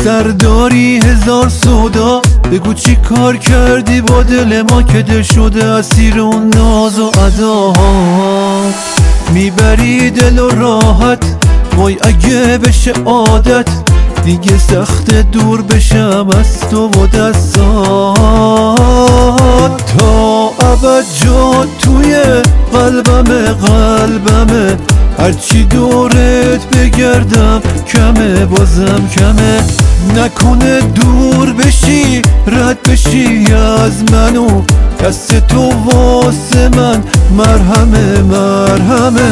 داری هزار سودا، بگو چی کار کردی با دل ما که دل شده اسیر اون ناز و ادا. میبری دل و راحت، وای اگه بشه عادت دیگه سخت دور بشم از تو و دستات. تا ابد جا توی قلبمه، هرچی دورت بگردم کمه، بازم کمه. نکنه دور بشی رد بشی از منو، دست تو واسه من مرهمه مرهمه.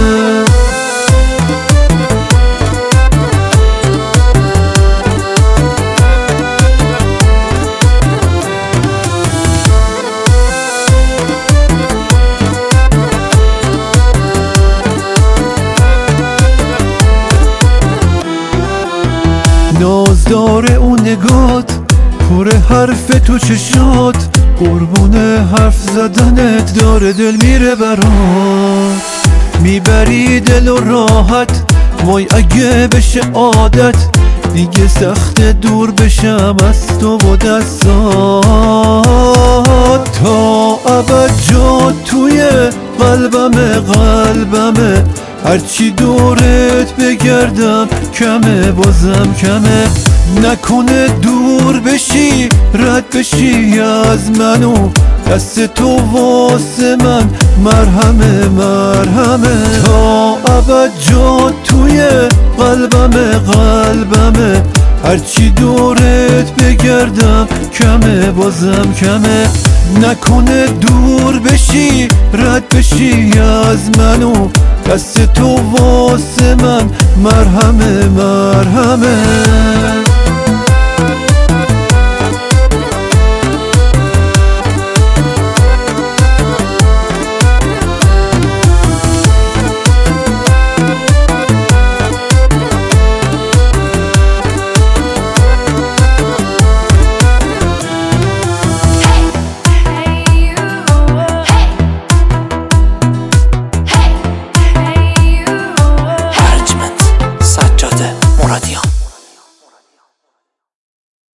ناز داره اون نگات، پر حرف تو چشات، قربون حرف زدنت داره دل میره برات. میبری دل و راحت، وای اگه بشه عادت دیگه سخت دور بشم از تو و دستات. تا ابد جا توی قلبمه، هرچی دورت بگردم کمه، بازم کمه. نکنه دور بشی رد بشی از منو، دست تو واسه من مرهمه مرهمه. تا ابد جا توی قلبمه، هرچی دورت بگردم کمه، بازم کمه. نکنه دور بشی رد بشی از منو، دست تو واسه من مرهمه مرهمه.